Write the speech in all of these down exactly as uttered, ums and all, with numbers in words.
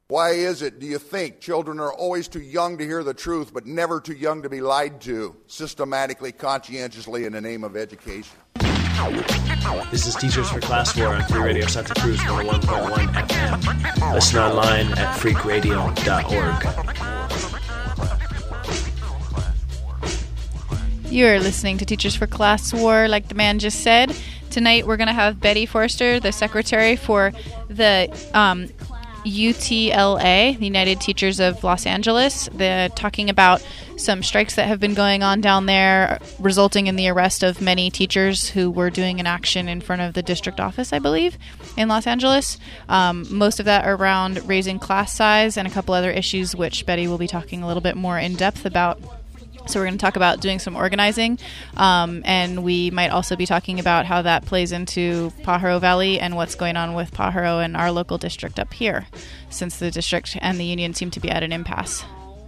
Why is it, do you think, children are always too young to hear the truth, but never too young to be lied to, systematically, conscientiously, in the name of education? This is Teachers for Class War on Free Radio Santa Cruz one oh one point one F M. Listen online at freak radio dot org. You're listening to Teachers for Class War, like the man just said. Tonight we're going to have Betty Forster, the secretary for the um, U T L A, the United Teachers of Los Angeles. They're talking about some strikes that have been going on down there, resulting in the arrest of many teachers who were doing an action in front of the district office, I believe, in Los Angeles. Um, most of that around raising class size and a couple other issues, which Betty will be talking a little bit more in depth about. So we're going to talk about doing some organizing, um, and we might also be talking about how that plays into Pajaro Valley and what's going on with Pajaro and our local district up here, since the district and the union seem to be at an impasse.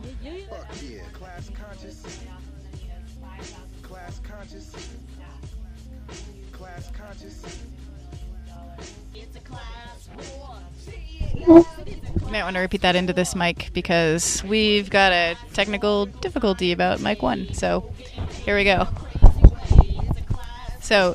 You might want to repeat that into this mic because we've got a technical difficulty about mic one. So here we go. So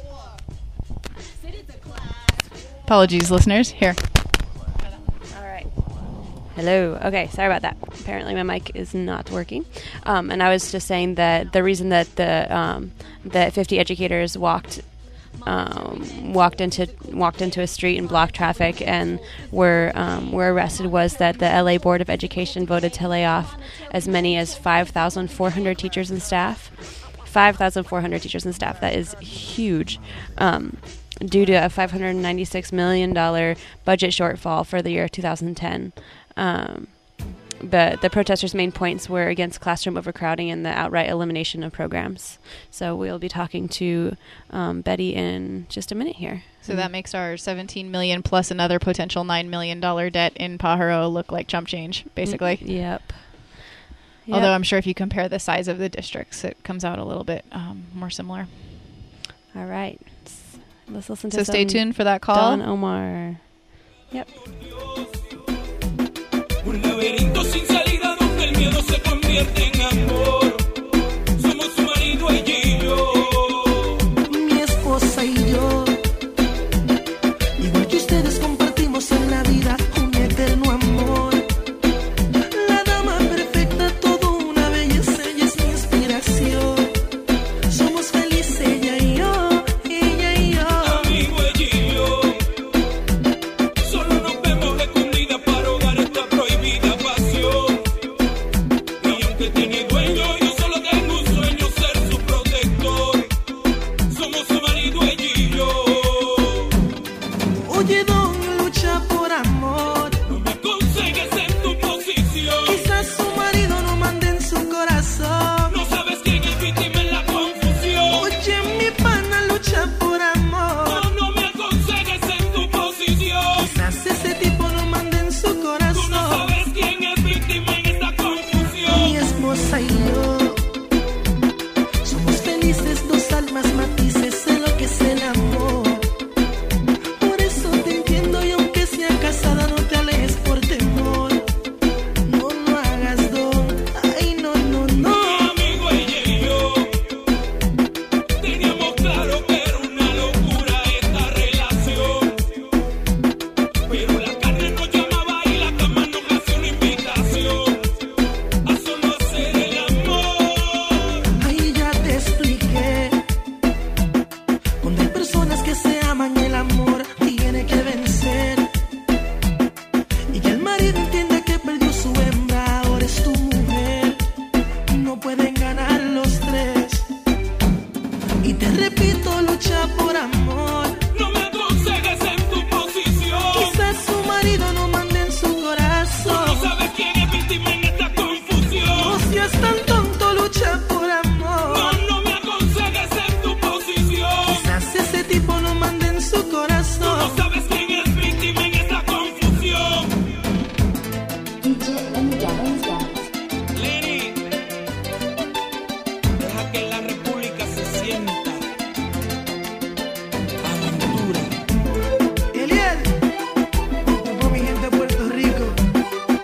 apologies, listeners. Here. All right. Hello. Okay, sorry about that. Apparently my mic is not working. Um, and I was just saying that the reason that the um, that fifty educators walked Um, walked into walked into a street and blocked traffic and were um, were arrested was that the L A Board of Education voted to lay off as many as five thousand four hundred teachers and staff. five thousand four hundred teachers and staff. That is huge, um, due to a five hundred ninety-six million dollars budget shortfall for the year two thousand ten. Um, But the protesters' main points were against classroom overcrowding and the outright elimination of programs. So we'll be talking to um, Betty in just a minute here. So that makes our seventeen million dollars plus another potential nine million dollars debt in Pajaro look like chump change, basically. Mm, yep. yep. Although I'm sure if you compare the size of the districts, it comes out a little bit um, more similar. All right. Let's listen to So some stay tuned for that call. Don Omar. Yep. Un laberinto sin salida donde el miedo se convierte en amor. Somos su marido, ella y yo. Mi esposa y yo. Igual que ustedes compartimos en la vida un eterno amor. La dama perfecta, todo una belleza, ella es mi inspiración. Somos felices ella y yo, ella y yo. Amigo, ella y yo. Solo nos vemos escondidas para ahogar esta prohibida pasión. Y aunque tiene dueño, yo solo tengo un sueño, ser su protector. Somos su marido, ella y yo. Oye, don, lucha por amor. No me aconsejes en tu posición. Quizás su marido no mande en su corazón. No sabes quién es víctima en la confusión. Oye, mi pana lucha por amor. No, no me aconsejes en tu posición. Quizás ese tipo no mande en su Tú no corazón. sabes quién es víctima en esta confusión. Mi esposa y yo somos felices, dos almas matices de lo que es el amor. Por eso te entiendo y aunque sea casada no te alejes por temor. No lo hagas, don. Ay, no, no, Mi no. amigo ella y yo teníamos claro que era una locura esta relación, pero la carne nos llamaba y la cama nos hacía una invitación a solo hacer el amor. Ahí ya te expliqué. Cuando hay personas que se aman, el amor tiene que vencer. Y que el marido entienda que perdió su hembra, ahora es tu mujer. No pueden ganar los tres. Y te repito, lucha por amor. No me aconsejes en tu posición. Quizás su marido no mande en su Tú no corazón. sabes quién es víctima en esta confusión. No seas tan tonto, lucha por No, amor. no me aconsejes en tu posición. Quizás ese tipo no mande en su Tú no corazón. sabes quién es víctima en esta confusión. Lenny, deja que la república se sienta. Aventura. Eliel, esto es por mi gente de Puerto Rico.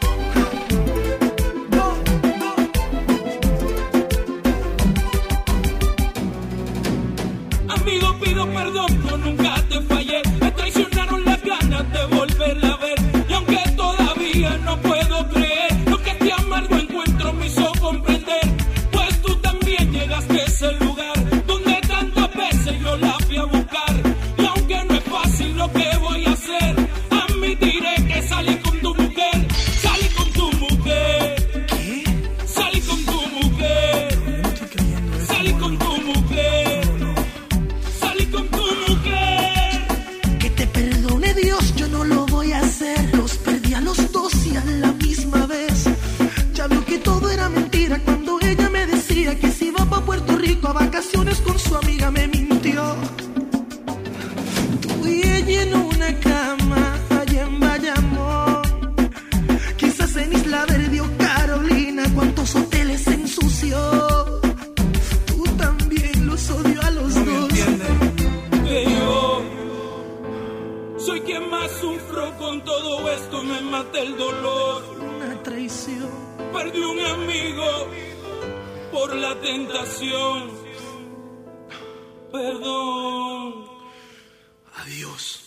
mata el dolor. Una traición. Perdí un amigo por la tentación. Perdón. Adiós.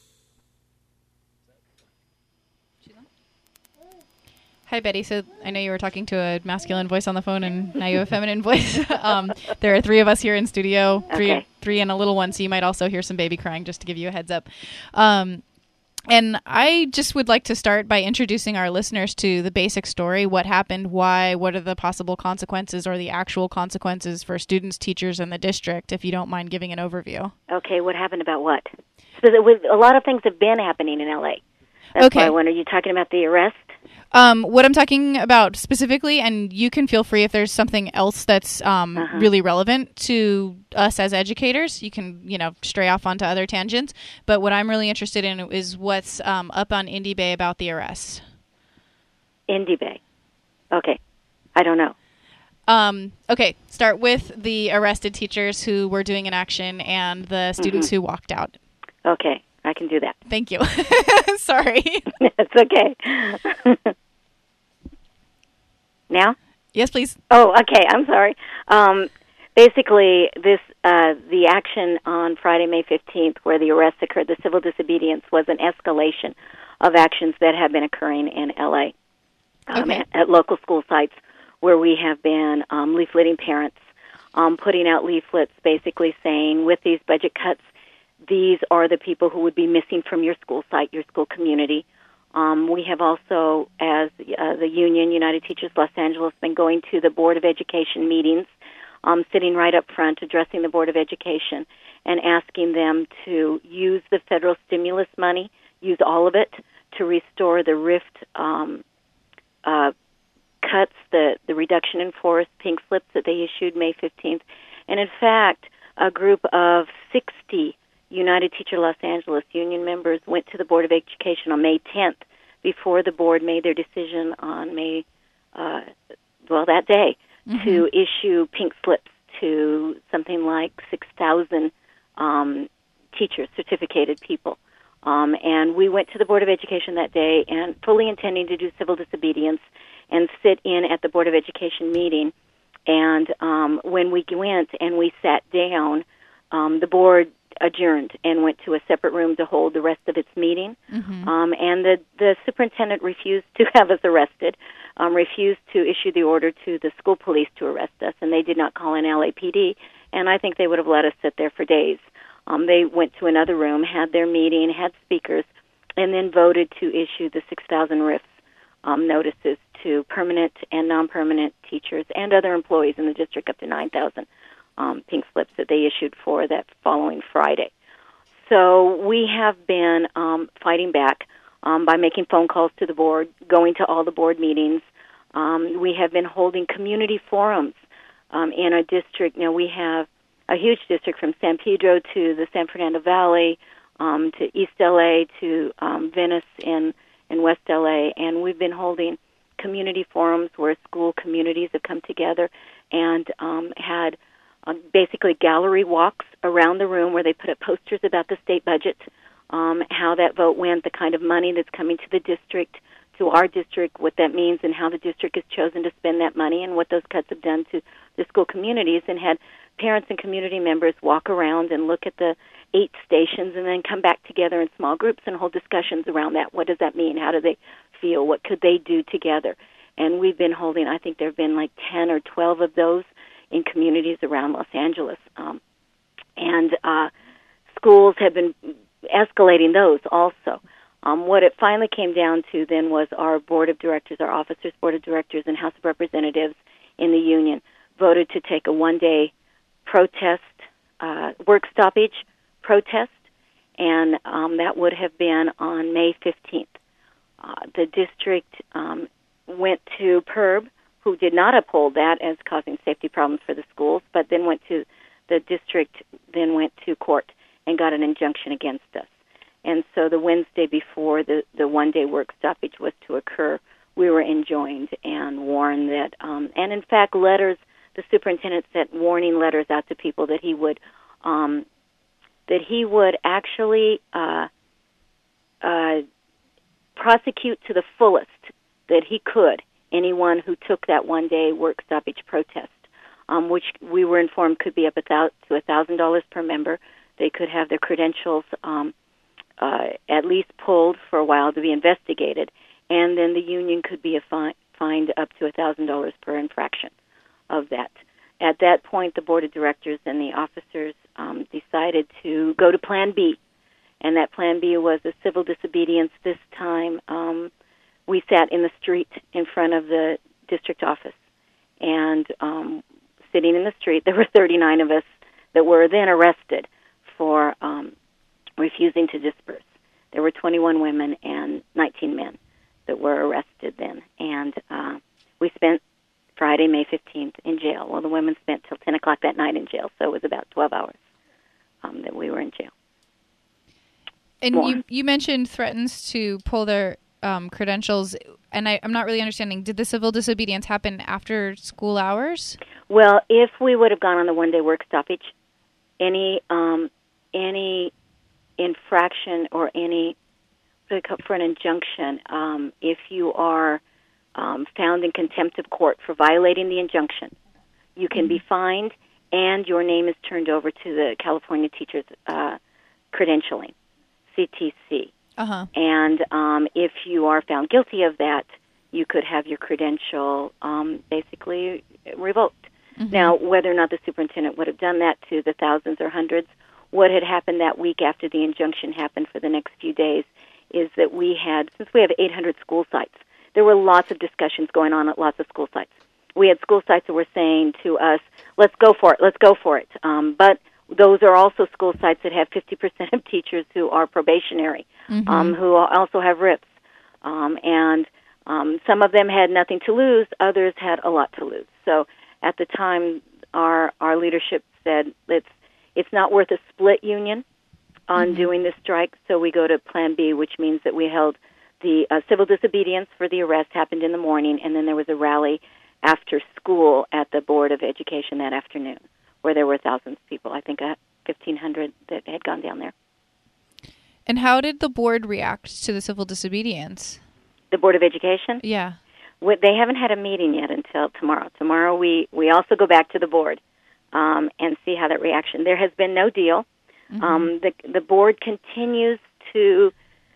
Hi, Betty. So I know you were talking to a masculine voice on the phone, and now you have a feminine voice. um, there are three of us here in studio, three, Okay. three and a little one, so you might also hear some baby crying, just to give you a heads up. Um, and I just would like to start by introducing our listeners to the basic story, what happened, why, what are the possible consequences or the actual consequences for students, teachers, and the district, if you don't mind giving an overview. Okay, what happened about what? So there was, a lot of things have been happening in L A. That's Okay. why I wonder, are you talking about the arrest? Um, what I'm talking about specifically, and you can feel free if there's something else that's um, Uh-huh. really relevant to us as educators, you can, you know, stray off onto other tangents. But what I'm really interested in is what's um, up on Indy Bay about the arrest. Indy Bay. Okay. I don't know. Um, okay, start with the arrested teachers who were doing an action and the students Mm-hmm. who walked out. Okay, I can do that. Thank you. Sorry. It's okay. Now? Yes, please. Oh, okay. I'm sorry. Um, basically, this uh, the action on Friday, May fifteenth, where the arrest occurred, the civil disobedience, was an escalation of actions that have been occurring in L A um, Okay. at, at local school sites, where we have been um, leafleting parents, um, putting out leaflets, basically saying, with these budget cuts, these are the people who would be missing from your school site, your school community. Um, we have also, as uh, the union, United Teachers Los Angeles, been going to the Board of Education meetings, um, sitting right up front, addressing the Board of Education, and asking them to use the federal stimulus money, use all of it, to restore the RIFT um, uh, cuts, the, the reduction in force, pink slips that they issued May fifteenth. And in fact, a group of sixty United Teacher Los Angeles union members went to the Board of Education on May tenth before the board made their decision on May, uh, well, that day, Mm-hmm. to issue pink slips to something like six thousand um, teachers, certificated people. Um, and we went to the Board of Education that day and fully intending to do civil disobedience and sit in at the Board of Education meeting. And um, when we went and we sat down, um, the board adjourned and went to a separate room to hold the rest of its meeting. Mm-hmm. Um, and the, the superintendent refused to have us arrested, um, refused to issue the order to the school police to arrest us, and they did not call in L A P D. And I think they would have let us sit there for days. Um, they went to another room, had their meeting, had speakers, and then voted to issue the six thousand RIFs um, notices to permanent and non-permanent teachers and other employees in the district, up to nine thousand um, pink slips that they issued for that following Friday. So we have been um, fighting back um, by making phone calls to the board, going to all the board meetings. Um, we have been holding community forums um, in our district. Now, we have a huge district from San Pedro to the San Fernando Valley, um, to East L A, to um, Venice in, in West L A, and we've been holding community forums where school communities have come together and um, had uh, basically gallery walks around the room where they put up posters about the state budget, um, how that vote went, the kind of money that's coming to the district, to our district, what that means, and how the district has chosen to spend that money and what those cuts have done to the school communities, and had parents and community members walk around and look at the eight stations and then come back together in small groups and hold discussions around that. What does that mean? How do they feel? What could they do together? And we've been holding, I think there have been like ten or twelve of those in communities around Los Angeles. Um, and uh, schools have been escalating those also. Um, what it finally came down to then was our board of directors, our officers' board of directors and House of Representatives in the union voted to take a one-day protest, uh, work stoppage protest, and um, that would have been on May fifteenth. Uh, the district um, went to P E R B, who did not uphold that as causing safety problems for the schools, but then went to the district, then went to court and got an injunction against us. And so the Wednesday before the, the one-day work stoppage was to occur, we were enjoined and warned that, um, and in fact, letters, the superintendent sent warning letters out to people that he would, um, that he would actually uh, uh, prosecute to the fullest that he could anyone who took that one-day work stoppage protest, um, which we were informed could be up a thou- to one thousand dollars per member. They could have their credentials um, uh, at least pulled for a while to be investigated, and then the union could be a fi- fined up to one thousand dollars per infraction of that. At that point, the board of directors and the officers um, decided to go to Plan B, and that Plan B was a civil disobedience. This time, um, we sat in the street in front of the district office, and um, sitting in the street, there were thirty-nine of us that were then arrested for um, refusing to disperse. There were twenty-one women and nineteen men that were arrested then, and uh, we spent Friday, May fifteenth, in jail. Well, the women spent till ten o'clock that night in jail, so it was about twelve hours um, that we were in jail. And More. you you mentioned threatens to pull their um, credentials, and I, I'm not really understanding. Did the civil disobedience happen after school hours? Well, if we would have gone on the one-day work stoppage, any um, any infraction or any for an injunction, um, if you are um, found in contempt of court for violating the injunction, you can mm-hmm. be fined, and your name is turned over to the California Teachers uh, Credentialing, C T C. Uh-huh. And um, if you are found guilty of that, you could have your credential um, basically revoked. Mm-hmm. Now, whether or not the superintendent would have done that to the thousands or hundreds, what had happened that week after the injunction happened for the next few days is that we had, since we have eight hundred school sites, there were lots of discussions going on at lots of school sites. We had school sites that were saying to us, let's go for it, let's go for it. Um, but those are also school sites that have fifty percent of teachers who are probationary, mm-hmm. um, who also have R I Ps. Um, and um, some of them had nothing to lose, others had a lot to lose. So at the time, our our leadership said, it's, it's not worth a split union on mm-hmm. doing this strike, so we go to Plan B, which means that we held the uh, civil disobedience for the arrest happened in the morning, and then there was a rally after school at the Board of Education that afternoon, where there were thousands of people, I think uh, fifteen hundred that had gone down there. And how did the board react to the civil disobedience? The Board of Education? Yeah. Well, they haven't had a meeting yet until tomorrow. Tomorrow we, we also go back to the board um, and see how that reaction. There has been no deal. Mm-hmm. Um, the the board continues to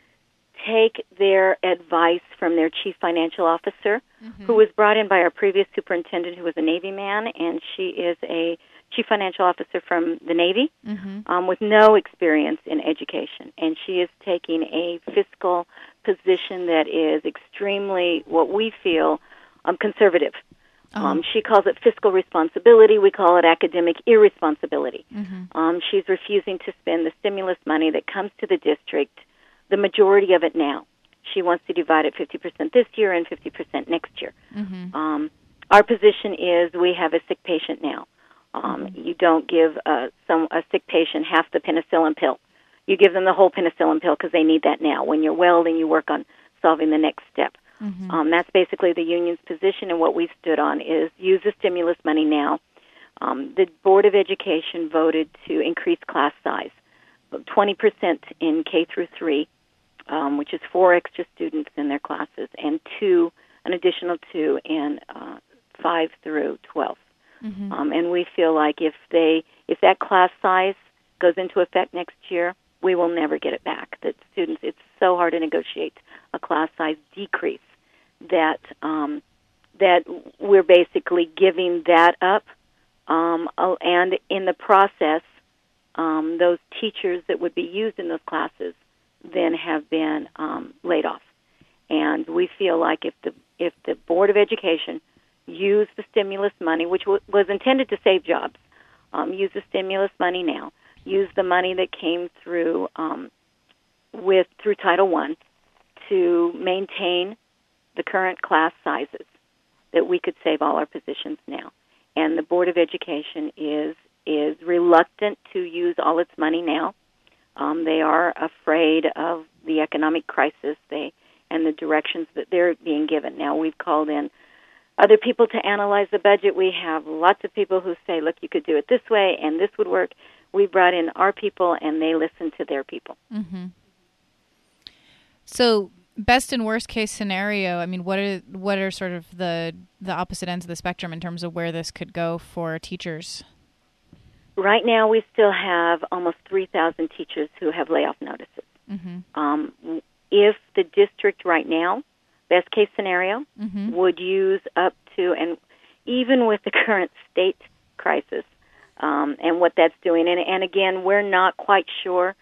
take their advice from their chief financial officer, mm-hmm. who was brought in by our previous superintendent, who was a Navy man, and she is a chief financial officer from the Navy mm-hmm. um, with no experience in education. And she is taking a fiscal position that is extremely, what we feel, um, conservative. Uh-huh. Um, she calls it fiscal responsibility. We call it academic irresponsibility. Mm-hmm. Um, she's refusing to spend the stimulus money that comes to the district, the majority of it now. She wants to divide it fifty percent this year and fifty percent next year. Mm-hmm. Um, our position is we have a sick patient now. Um, mm-hmm. You don't give uh, some a sick patient half the penicillin pill. You give them the whole penicillin pill because they need that now. When you're well, then you work on solving the next step. Mm-hmm. Um, that's basically the union's position, and what we stood on is use the stimulus money now. Um, the Board of Education voted to increase class size, twenty percent in K through three, um, which is four extra students in their classes, and two, an additional two in uh, five through twelve. Mm-hmm. Um, and we feel like if they, if that class size goes into effect next year, we will never get it back. That students, it's so hard to negotiate a class size decrease that um, that we're basically giving that up, um, and in the process, um, those teachers that would be used in those classes then have been um, laid off. And we feel like if the if the Board of Education used the stimulus money, which w- was intended to save jobs, um, use the stimulus money now, use the money that came through um, with through Title One to maintain the current class sizes, that we could save all our positions now. And the Board of Education is is reluctant to use all its money now. Um, they are afraid of the economic crisis they and the directions that they're being given. Now, we've called in other people to analyze the budget. We have lots of people who say, look, you could do it this way, and this would work. We brought in our people, and they listen to their people. Mm-hmm. So best and worst case scenario, I mean, what are what are sort of the the opposite ends of the spectrum in terms of where this could go for teachers? Right now, we still have almost three thousand teachers who have layoff notices. Mm-hmm. Um, if the district right now, best case scenario, Mm-hmm. would use up to, and even with the current state crisis um, and what that's doing, and, and again, we're not quite sure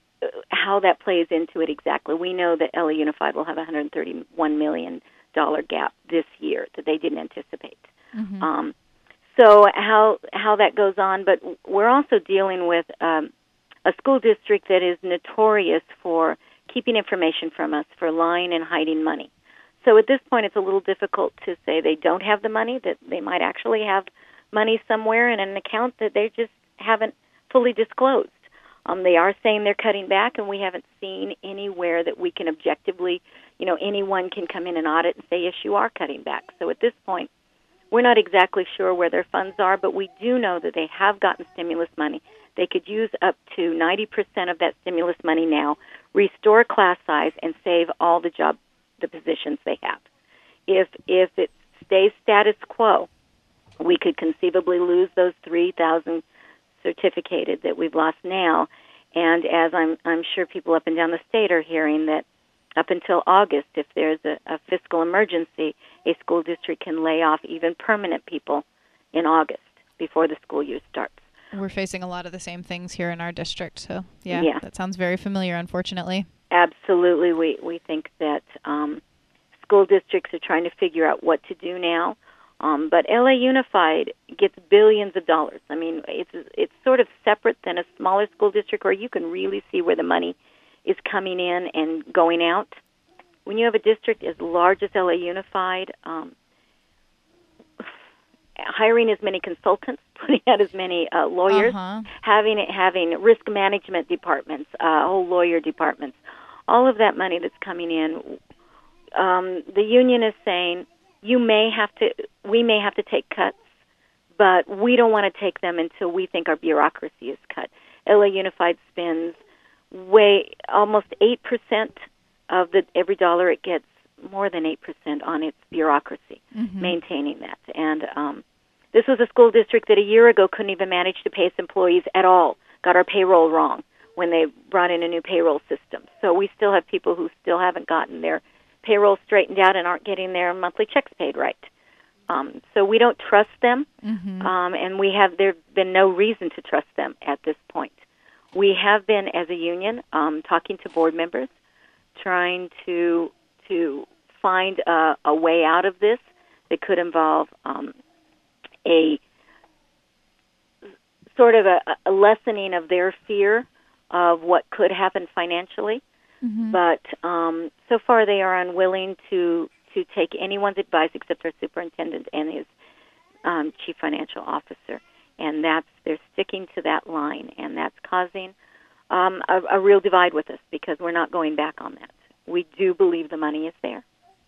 how that plays into it exactly. We know that L A Unified will have a one hundred thirty-one million dollars gap this year that they didn't anticipate. Mm-hmm. Um, so how how that goes on, but we're also dealing with um, a school district that is notorious for keeping information from us, for lying and hiding money. So at this point, it's a little difficult to say they don't have the money, that they might actually have money somewhere in an account that they just haven't fully disclosed. Um, they are saying they're cutting back, and we haven't seen anywhere that we can objectively, you know, anyone can come in and audit and say, yes, you are cutting back. So at this point, we're not exactly sure where their funds are, but we do know that they have gotten stimulus money. They could use up to ninety percent of that stimulus money now, restore class size, and save all the job, the positions they have. If if it stays status quo, we could conceivably lose those three thousand certificated that we've lost now. And as I'm I'm sure people up and down the state are hearing, that up until August, if there's a, a fiscal emergency, a school district can lay off even permanent people in August before the school year starts. We're facing a lot of the same things here in our district, so yeah, Yeah. that sounds very familiar, unfortunately. Absolutely. We, we think that um, school districts are trying to figure out what to do now. Um, but L A Unified gets billions of dollars. I mean, it's it's sort of separate than a smaller school district where you can really see where the money is coming in and going out. When you have a district as large as L A Unified, um, hiring as many consultants, putting out as many uh, lawyers, Uh-huh. having having risk management departments, uh, whole lawyer departments, all of that money that's coming in. Um, the union is saying, you may have to, we may have to take cuts, but we don't want to take them until we think our bureaucracy is cut. L A Unified spends way almost eight percent of the every dollar it gets, more than eight percent on its bureaucracy, Mm-hmm. maintaining that. And um, this was a school district that a year ago couldn't even manage to pay its employees at all, got our payroll wrong when they brought in a new payroll system. So we still have people who still haven't gotten their payroll straightened out and aren't getting their monthly checks paid right. Um, so we don't trust them, Mm-hmm. um, and we have there's been no reason to trust them at this point. We have been, as a union, um, talking to board members, trying to to find a, a way out of this that could involve um, a sort of a, a lessening of their fear of what could happen financially. Mm-hmm. But um, so far they are unwilling to, to take anyone's advice except our superintendent and his um, chief financial officer. And that's they're sticking to that line, and that's causing um, a, a real divide with us because we're not going back on that. We do believe the money is there.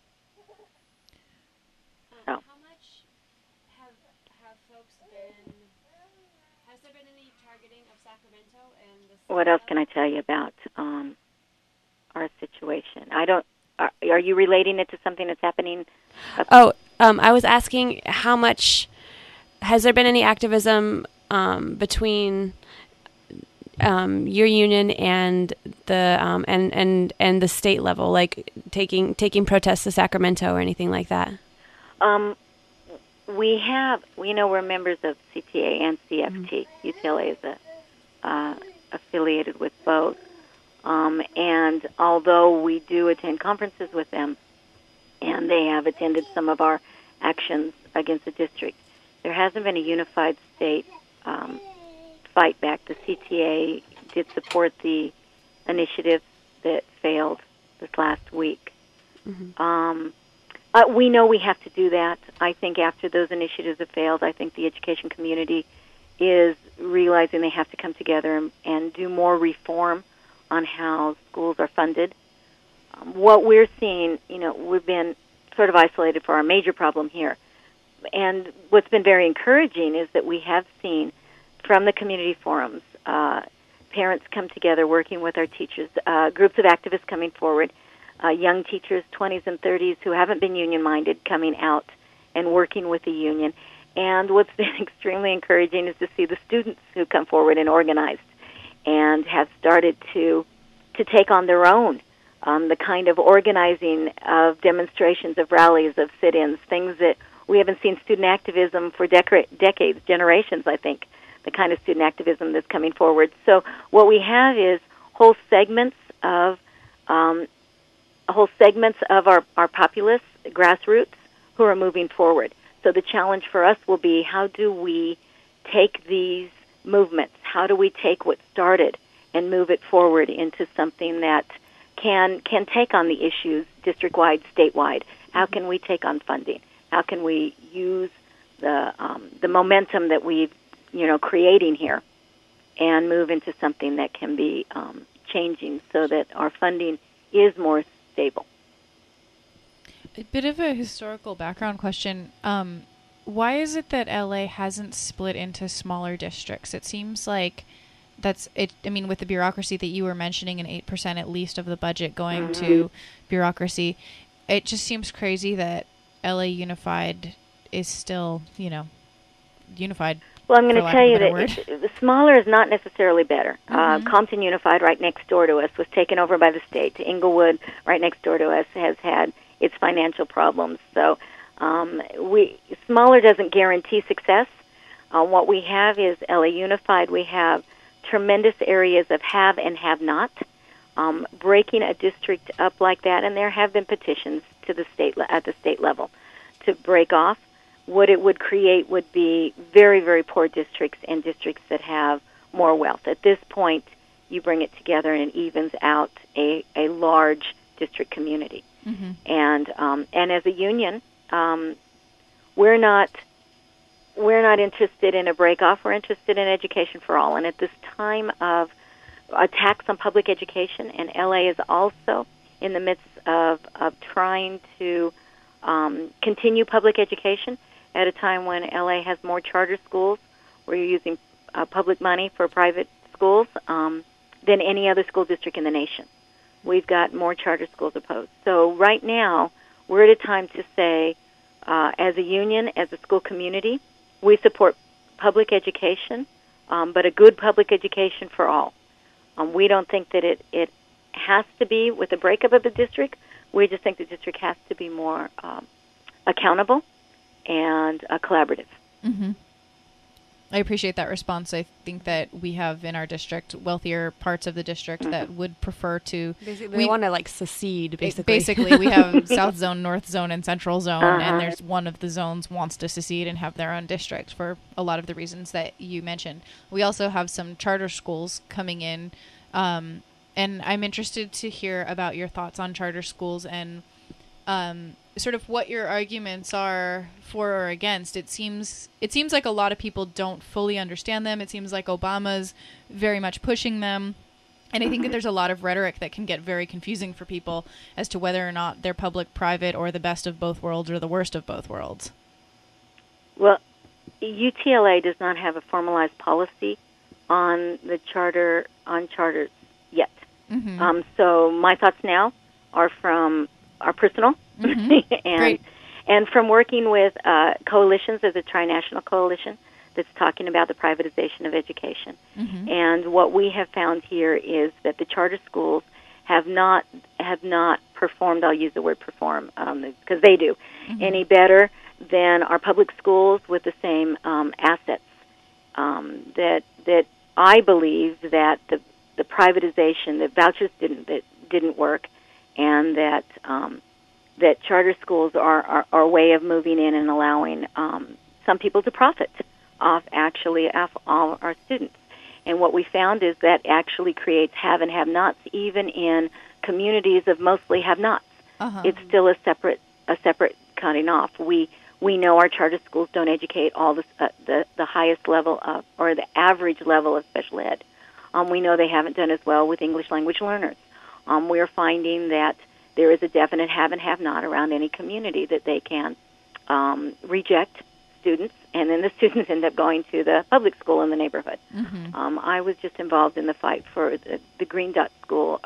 So. How much have have folks been? Has there been any targeting of Sacramento and the? What else can I tell you about um, our situation? I don't. Are, are you relating it to something that's happening? Up- Oh, um, I was asking how much has there been any activism um, between um, your union and the um, and, and and the state level, like taking taking protests to Sacramento or anything like that? Um, we have, you know, we're members of C T A and C F T. Mm-hmm. U T L A is a, uh, affiliated with both. Um, and although we do attend conferences with them, and they have attended some of our actions against the district, there hasn't been a unified state um, fight back. The C T A did support the initiative that failed this last week. Mm-hmm. Um, uh, we know we have to do that. I think after those initiatives have failed, I think the education community is realizing they have to come together and, and do more reform on how schools are funded. Um, what we're seeing, you know, we've been sort of isolated for our major problem here. And what's been very encouraging is that we have seen from the community forums, uh, parents come together working with our teachers, uh, groups of activists coming forward, uh, young teachers, twenties and thirties, who haven't been union-minded, coming out and working with the union. And what's been extremely encouraging is to see the students who come forward and organized and have started to to take on their own um, the kind of organizing of demonstrations, of rallies, of sit-ins, things that we haven't seen student activism for dec- decades, generations, I think, the kind of student activism that's coming forward. So what we have is whole segments of um, whole segments of our, our populace, grassroots, who are moving forward. So the challenge for us will be, how do we take these movements, how do we take what started and move it forward into something that can can take on the issues district-wide, statewide? How can we take on funding? How can we use the um, the momentum that we've, you know, creating here and move into something that can be um, changing so that our funding is more stable? A bit of a historical background question. Um, why is it that L A hasn't split into smaller districts? It seems like that's it. I mean, with the bureaucracy that you were mentioning, and eight percent at least of the budget going Mm-hmm. to bureaucracy, it just seems crazy that L A Unified is still, you know, unified. Well, I'm going for to lack tell of a you better that word. it, the smaller is not necessarily better. Mm-hmm. Uh, Compton Unified, right next door to us, was taken over by the state. Inglewood, right next door to us, has had its financial problems. So um, we smaller doesn't guarantee success. Uh, what we have is L A Unified. We have tremendous areas of have and have not. Um, breaking a district up like that, and there have been petitions to the state le- at the state level to break off. What it would create would be very, very poor districts and districts that have more wealth. At this point, you bring it together and it evens out a, a large district community. Mm-hmm. And um, and as a union, um, we're not we're not interested in a break off. We're interested in education for all. And at this time of attacks on public education, and L A is also in the midst of of trying to um, continue public education at a time when L A has more charter schools, where you're using uh, public money for private schools, um, than any other school district in the nation. We've got more charter schools opposed. So right now, we're at a time to say, uh, as a union, as a school community, we support public education, um, but a good public education for all. Um, we don't think that it, it has to be with the breakup of the district. We just think the district has to be more um, accountable and uh, collaborative. Mm-hmm. I appreciate that response. I think that we have in our district wealthier parts of the district Mm-hmm. that would prefer to. Basically, we they want to like secede. Basically, Basically, we have South Zone, North Zone, and Central Zone, Uh-huh. and there's one of the zones wants to secede and have their own district for a lot of the reasons that you mentioned. We also have some charter schools coming in, um, and I'm interested to hear about your thoughts on charter schools and um, sort of what your arguments are for or against. It seems it seems like a lot of people don't fully understand them. It seems like Obama's very much pushing them. And I think that there's a lot of rhetoric that can get very confusing for people as to whether or not they're public, private, or the best of both worlds or the worst of both worlds. Well, U T L A does not have a formalized policy on the charter on charters yet. Mm-hmm. Um, so my thoughts now are from are personal, Mm-hmm. and Great. and from working with uh, coalitions. There's a trinational coalition that's talking about the privatization of education. Mm-hmm. And what we have found here is that the charter schools have not have not performed. I'll use the word perform um, because they do Mm-hmm. any better than our public schools with the same um, assets. Um, that that I believe that the the privatization, that vouchers didn't that didn't work, and that um, that charter schools are, are, are a way of moving in and allowing um, some people to profit off actually off all our students. And what we found is that actually creates have and have-nots, even in communities of mostly have-nots. Uh-huh. It's still a separate a separate cutting off. We we know our charter schools don't educate all the uh, the, the highest level of, or the average level of special ed. Um, we know they haven't done as well with English language learners. Um, we're finding that there is a definite have and have not around any community, that they can um, reject students, and then the students end up going to the public school in the neighborhood. Mm-hmm. Um, I was just involved in the fight for the, the Green Dot School, uh,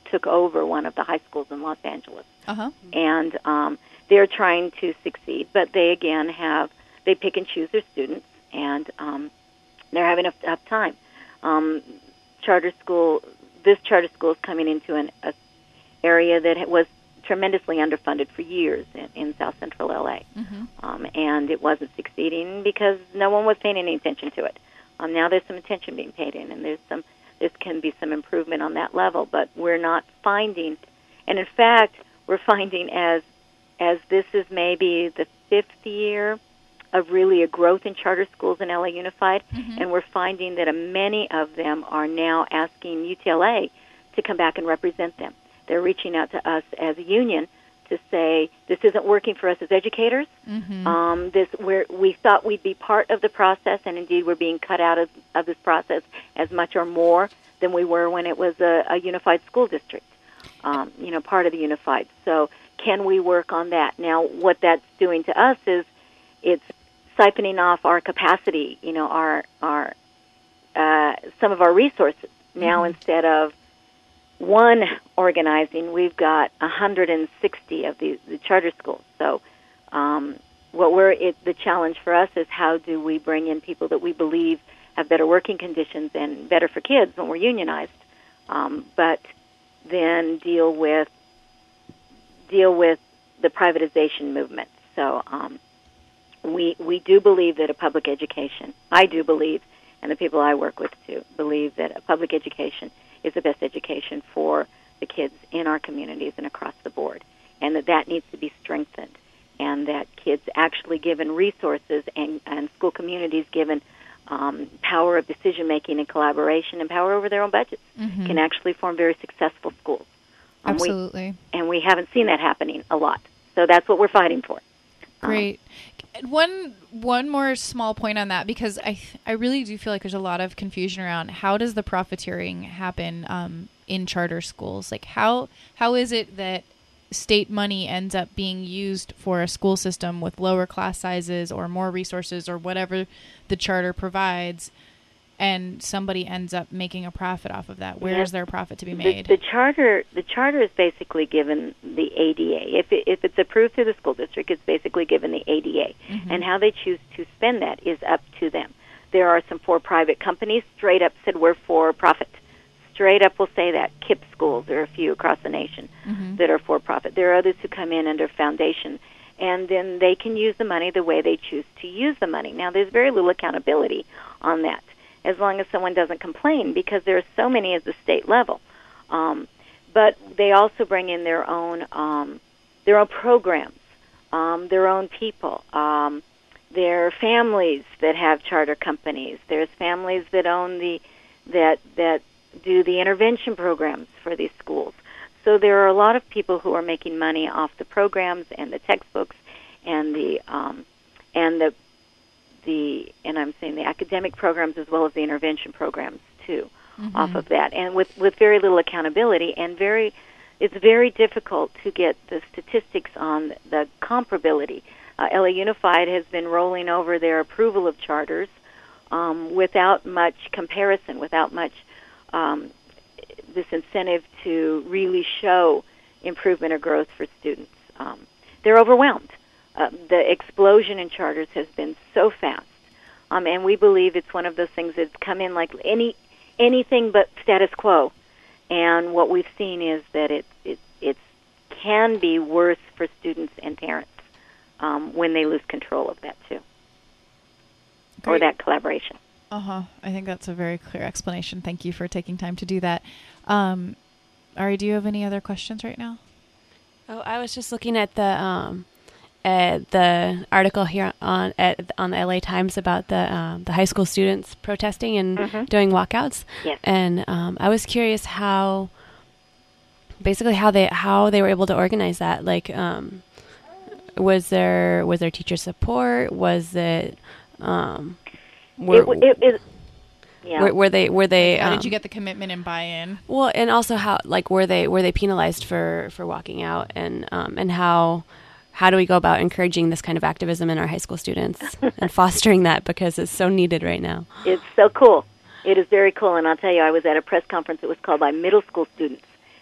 took over one of the high schools in Los Angeles. Uh-huh. And um, they're trying to succeed, but they, again, have, they pick and choose their students, and um, they're having a tough time. Um, charter school, this charter school is coming into an a area that was tremendously underfunded for years in, in South Central L A. Mm-hmm. Um, and it wasn't succeeding because no one was paying any attention to it. Um, now there's some attention being paid in, and there's some, there can be some improvement on that level, but we're not finding, and in fact, we're finding as as this is maybe the fifth year of really a growth in charter schools in L A Unified, Mm-hmm. and we're finding that a, many of them are now asking U T L A to come back and represent them. They're reaching out to us as a union to say, this isn't working for us as educators. Mm-hmm. Um, this we're, we thought we'd be part of the process, and indeed we're being cut out of, of this process as much or more than we were when it was a, a unified school district, um, you know, part of the unified. So can we work on that? Now, what that's doing to us is it's siphoning off our capacity, you know, our our uh, some of our resources. Now, Mm-hmm. instead of one organizing, we've got one hundred sixty of these the charter schools. So, um, what we're it, the challenge for us is how do we bring in people that we believe have better working conditions and better for kids when we're unionized, um, but then deal with deal with the privatization movement. So, um, we we do believe that a public education. I do believe, and the people I work with too believe that a public education is the best education for the kids in our communities and across the board, and that that needs to be strengthened, and that kids actually given resources and, and school communities given um, power of decision-making and collaboration and power over their own budgets Mm-hmm. can actually form very successful schools. Um, Absolutely. We, and we haven't seen that happening a lot, so that's what we're fighting for. Um, Great. One one more small point on that, because I th- I really do feel like there's a lot of confusion around how does the profiteering happen um, in charter schools? Like how how is it that state money ends up being used for a school system with lower class sizes or more resources or whatever the charter provides, and somebody ends up making a profit off of that? Where Yeah. is there a profit to be The, made? the charter, the charter is basically given the A D A. If it, if it's approved through the school district, it's basically given the A D A, Mhm. and how they choose to spend that is up to them. There are some for-private companies straight up said we're for profit. Straight up will say that. KIPP schools, there are a few across the nation Mhm. that are for profit. There are others who come in under foundation, and then they can use the money the way they choose to use the money. Now, there's very little accountability on that, as long as someone doesn't complain, because there are so many at the state level. Um, but they also bring in their own um, their own programs, um, their own people. Um, there are families that have charter companies. There's families that own the that that do the intervention programs for these schools. So there are a lot of people who are making money off the programs and the textbooks and the um, and the the and I'm saying the academic programs as well as the intervention programs too, Mhm. off of that, and with with very little accountability, and very it's very difficult to get the statistics on the comparability. Uh, L A Unified has been rolling over their approval of charters um, without much comparison, without much um, this incentive to really show improvement or growth for students. Um, they're overwhelmed. Uh, the explosion in charters has been so fast, um, and we believe it's one of those things that's come in like any anything but status quo. And what we've seen is that it it it can be worse for students and parents um, when they lose control of that too, or Great. that collaboration. Uh-huh. I think that's a very clear explanation. Thank you for taking time to do that. Um, Ari, do you have any other questions right now? Oh, I was just looking at the um, at the article here on at, on the L A Times about the um, the high school students protesting and Mhm. doing walkouts. Yes. And um, I was curious how, basically how they how they were able to organize that. Like, um, was there was there teacher support? Was it? Um, were, It, it, it, yeah. were, were they were they? How um, did you get the commitment and buy-in? Well, and also how like were they were they penalized for, for walking out, and um, and how how do we go about encouraging this kind of activism in our high school students and fostering that, because it's so needed right now? It's so cool. It is very cool, and I'll tell you, I was at a press conference that was called by middle school students.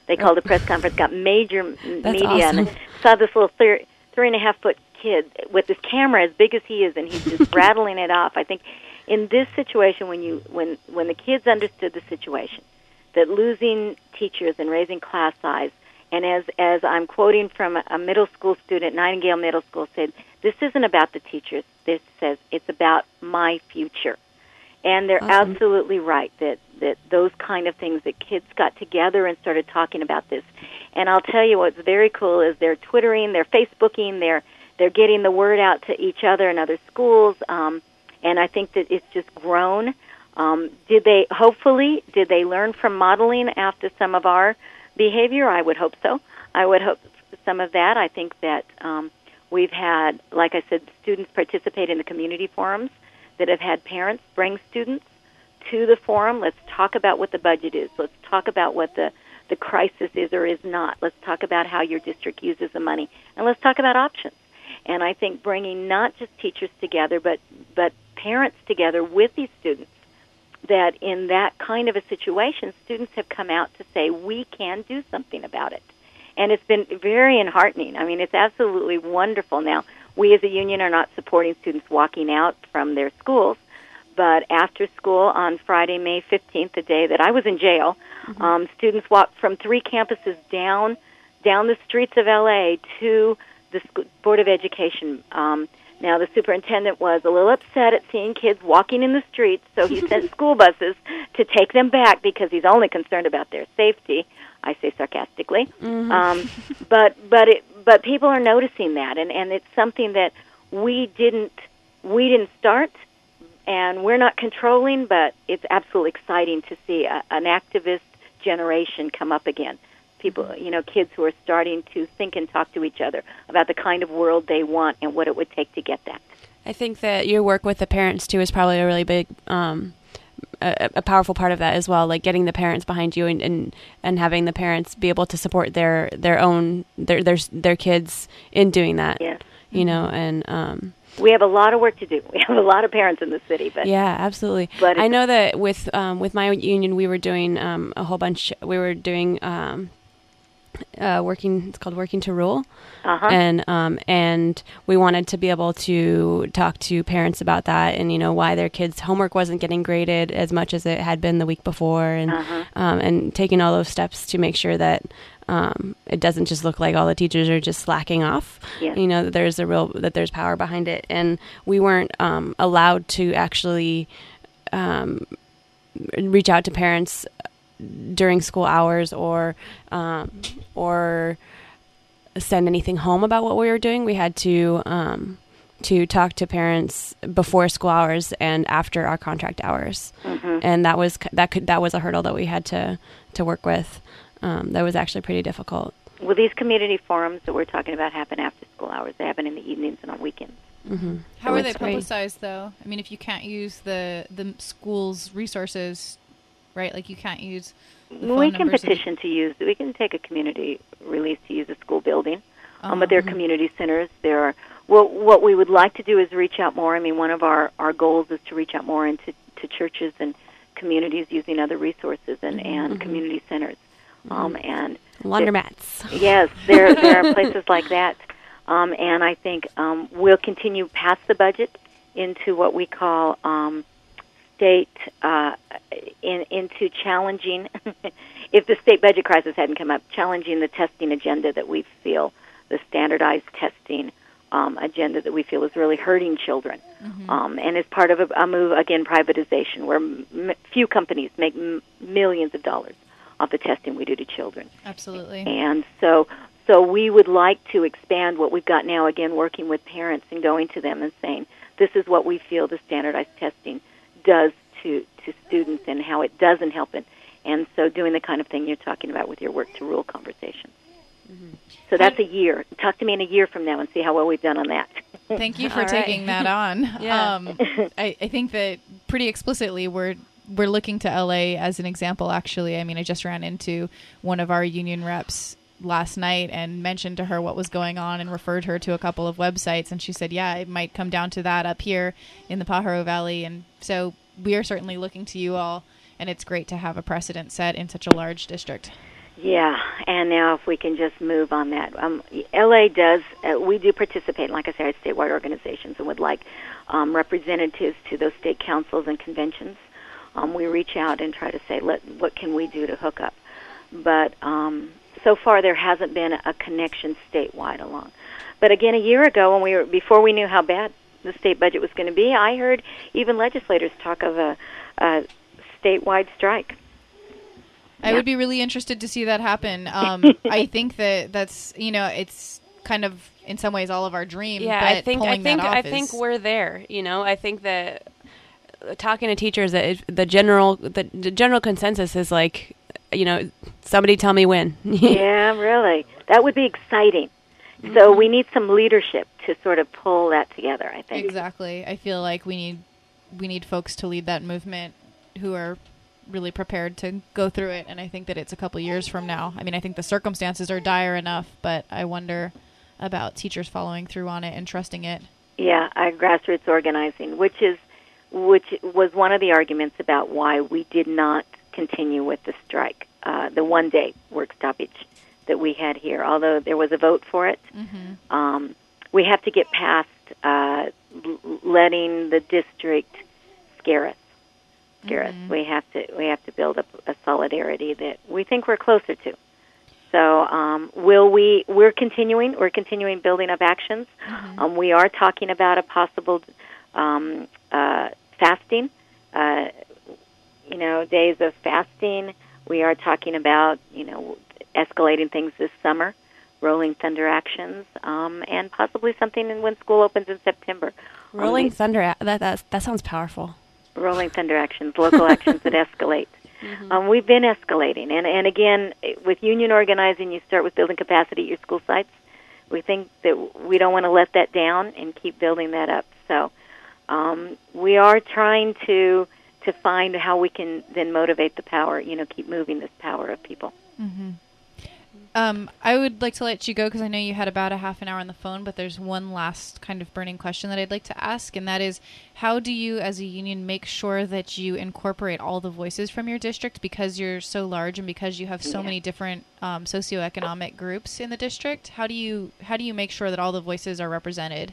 They called a press conference, got major m- That's media, awesome. and saw this little three, three and a half foot kid with this camera as big as he is, and he's just rattling it off. I think in this situation, when you when when the kids understood the situation, that losing teachers and raising class size, and as as I'm quoting from a, a middle school student, Nightingale Middle School said, this isn't about the teachers. This says it's about my future. And they're Awesome. absolutely right that, that those kind of things, that kids got together and started talking about this. And I'll tell you what's very cool is they're Twittering, they're Facebooking, they're they're getting the word out to each other in other schools. Um, and I think that it's just grown. Um, did they, hopefully, did they learn from modeling after some of our behavior? I would hope so. I would hope some of that. I think that um, we've had, like I said, students participate in the community forums that have had parents bring students to the forum. Let's talk about what the budget is. Let's talk about what the, the crisis is or is not. Let's talk about how your district uses the money. And let's talk about options. And I think bringing not just teachers together, but, but parents together with these students, that in that kind of a situation, students have come out to say, we can do something about it. And it's been very enheartening. I mean, it's absolutely wonderful. Now, we as a union are not supporting students walking out from their schools, but after school on Friday, May fifteenth, the day that I was in jail, mm-hmm. um, students walked from three campuses down down the streets of L A to the Sc- Board of Education. Um, now, the superintendent was a little upset at seeing kids walking in the streets, so he sent school buses to take them back because he's only concerned about their safety. I say sarcastically, mm-hmm. um, but but it, but people are noticing that, and, and it's something that we didn't we didn't start, and we're not controlling. But it's absolutely exciting to see a, an activist generation come up again. People, you know, kids who are starting to think and talk to each other about the kind of world they want and what it would take to get that. I think that your work with the parents too is probably a really big. Um, A, a powerful part of that as well, like getting the parents behind you and, and, and having the parents be able to support their, their own their, their their kids in doing that. Yes. You know, and um, we have a lot of work to do. We have a lot of parents in the city, but yeah, absolutely. But I know that with um, with my union, we were doing um, a whole bunch. We were doing um, uh, working. It's called Working to Rule. Uh-huh. And um, and we wanted to be able to talk to parents about that, and you know why their kids' homework wasn't getting graded as much as it had been the week before, and uh-huh. um, and taking all those steps to make sure that um, it doesn't just look like all the teachers are just slacking off. Yes. You know that there's a real that there's power behind it, and we weren't um, allowed to actually um, reach out to parents during school hours or um, or. send anything home about what we were doing. We had to um, to talk to parents before school hours and after our contract hours, mm-hmm. and that was that could that was a hurdle that we had to to work with. Um, that was actually pretty difficult. Well, these community forums that we're talking about happen after school hours. They happen in the evenings and on weekends. Mm-hmm. How So are they it's great. publicized, though? I mean, if you can't use the the school's resources, right? Like you can't use. The phone We can numbers of the- petition to use. We can take a community release to use a school building. Uh-huh. Um, but there are community centers. There are. Well, what we would like to do is reach out more. I mean, one of our, our goals is to reach out more into to churches and communities using other resources and, and community centers. Um, and Laundromats. yes, there there are places like that. Um, and I think um, we'll continue past the budget into what we call um, state uh, in, into challenging. If the state budget crisis hadn't come up, challenging the testing agenda that we feel, the standardized testing um, agenda that we feel is really hurting children. Mm-hmm. Um, and is part of a, a move, again, privatization, where m- few companies make m- millions of dollars off the testing we do to children. Absolutely. And so so we would like to expand what we've got now, again, working with parents and going to them and saying, this is what we feel the standardized testing does to, to students and how it doesn't help it. And so doing the kind of thing you're talking about with your Work to Rule conversation. Mm-hmm. So that's a year. Talk to me in a year from now and see how well we've done on that. Thank you for All taking right. that on. Yeah. Um, I, I think that pretty explicitly we're we're looking to L A as an example, actually. I mean, I just ran into one of our union reps last night and mentioned to her what was going on and referred her to a couple of websites. And she said, yeah, it might come down to that up here in the Pajaro Valley. And so we are certainly looking to you all. And it's great to have a precedent set in such a large district. Yeah, and now if we can just move on that. Um, L A does, uh, we do participate, like I said, statewide organizations and would like um, representatives to those state councils and conventions. Um, we reach out and try to say, Let, what can we do to hook up? But um, so far there hasn't been a connection statewide along. But again, a year ago, when we were, before we knew how bad the state budget was going to be, I heard even legislators talk of a, a statewide strike. I Yeah. would be really interested to see that happen. Um, I think that that's, you know, it's kind of in some ways all of our dream. Yeah, but I think I pulling think that off I is- think we're there. You know, I think that uh, talking to teachers, that it, the general the, the general consensus is like, you know, somebody tell me when. Yeah, really. That would be exciting. So we need some leadership to sort of pull that together, I think. Exactly. I feel like we need we need folks to lead that movement who are really prepared to go through it, and I think that it's a couple years from now. I mean, I think the circumstances are dire enough, but I wonder about teachers following through on it and trusting it. Yeah, our grassroots organizing, which is which was one of the arguments about why we did not continue with the strike, uh, the one-day work stoppage that we had here. Although there was a vote for it, Mm-hmm. um, we have to get past uh, l- letting the district scare us. Scare us. We have to we have to build up a solidarity that we think we're closer to. So, um, will we? We're continuing. We're continuing building up actions. Um, we are talking about a possible um, uh, fasting. Uh, you know, days of fasting. We are talking about you know escalating things this summer, rolling thunder actions, um, and possibly something in when school opens in September. Um, Rolling Thunder, a- that that that sounds powerful. Rolling thunder actions, local actions that escalate. Um, we've been escalating. And, and again, with union organizing, you start with building capacity at your school sites. We think that we don't want to let that down and keep building that up. So um, we are trying to to find how we can then motivate the power, you know, keep moving this power of people. Um, I would like to let you go because I know you had about a half an hour on the phone, but there's one last kind of burning question that I'd like to ask, and that is, how do you as a union make sure that you incorporate all the voices from your district because you're so large and because you have so Yeah. many different um, socioeconomic groups in the district? How do you how do you make sure that all the voices are represented?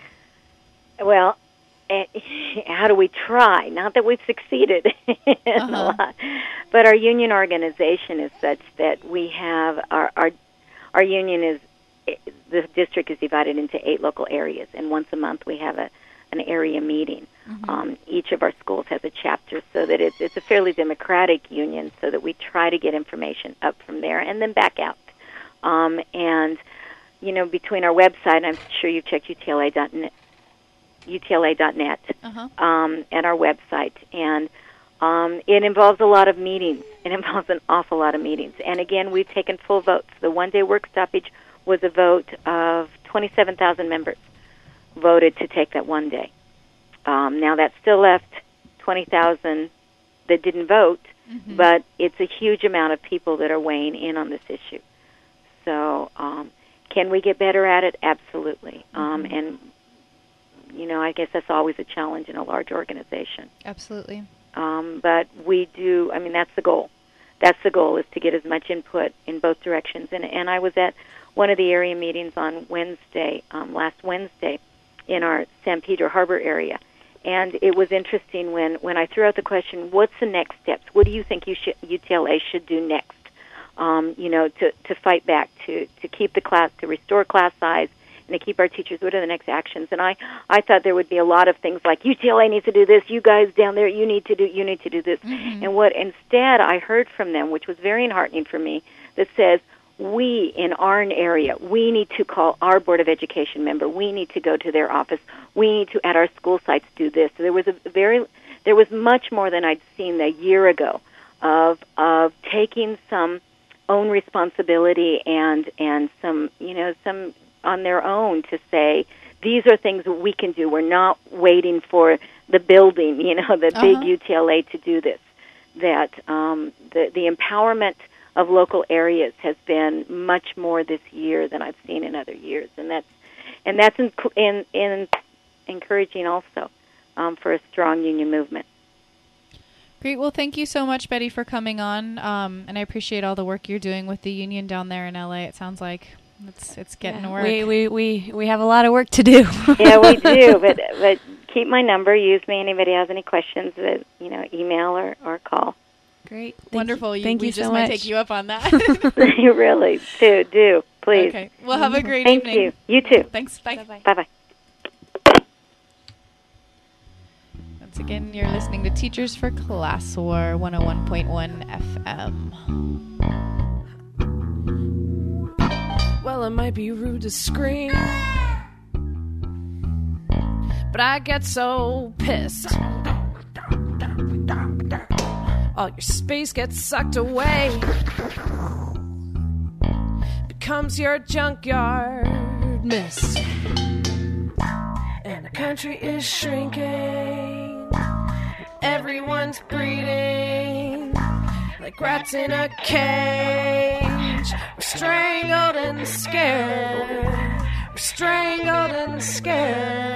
Well, eh, how do we try? Not that we've succeeded in Uh-huh. a lot, but our union organization is such that we have our our, our union is eh, the district is divided into eight local areas, and once a month we have a an area meeting. Um, each of our schools has a chapter, so that it's it's a fairly democratic union, so that we try to get information up from there and then back out. Um, and you know, between our website, I'm sure you've checked U T L A dot net. U T L A dot net Uh-huh. um, at our website, and um, it involves a lot of meetings. It involves an awful lot of meetings. And again, we've taken full votes. The one-day work stoppage was a vote of twenty-seven thousand members voted to take that one day. Um, now that still left twenty thousand that didn't vote, but it's a huge amount of people that are weighing in on this issue. So um, can we get better at it? Absolutely. Um, and you know, I guess that's always a challenge in a large organization. Absolutely. Um, but we do, I mean, that's the goal. That's the goal, is to get as much input in both directions. And, and I was at one of the area meetings on Wednesday, um, last Wednesday, in our San Pedro Harbor area. And it was interesting when, when I threw out the question, what's the next steps? What do you think you should, U T L A should do next, um, you know, to, to fight back, to, to keep the class, to restore class size, and to keep our teachers? What are the next actions? And I, I thought there would be a lot of things like, U T L A needs to do this, you guys down there, you need to do, you need to do this. And what instead I heard from them, which was very heartening for me, that says, we in our area, we need to call our Board of Education member, we need to go to their office, we need to at our school sites do this. So there was a very, there was much more than I'd seen a year ago of of taking some own responsibility and and some, you know, some on their own to say, these are things that we can do. We're not waiting for the building, you know, the Uh-huh. big U T L A to do this. That um, the, the empowerment of local areas has been much more this year than I've seen in other years. And that's, and that's in, in, in encouraging also um, for a strong union movement. Great. Well, thank you so much, Betty, for coming on. Um, and I appreciate all the work you're doing with the union down there in L A. It sounds like it's it's getting Yeah, to work. We, we, we, we have a lot of work to do. Yeah, we do. But but keep my number. Use me. Anybody has any questions, but, you know, email or, or call. Great. Thank Wonderful. You. You, Thank we you just so might much. take you up on that. You really do. Do. Please. Okay. Well, have a great Thank evening. you. You too. Thanks. Bye. Bye-bye. Bye-bye. Once again, you're listening to Teachers for Class War, one oh one point one F M. Well, it might be rude to scream, but I get so pissed. All your space gets sucked away, becomes your junkyard mist, and the country is shrinking. Everyone's breeding like rats in a cage. We're strangled and scared. We're strangled and scared.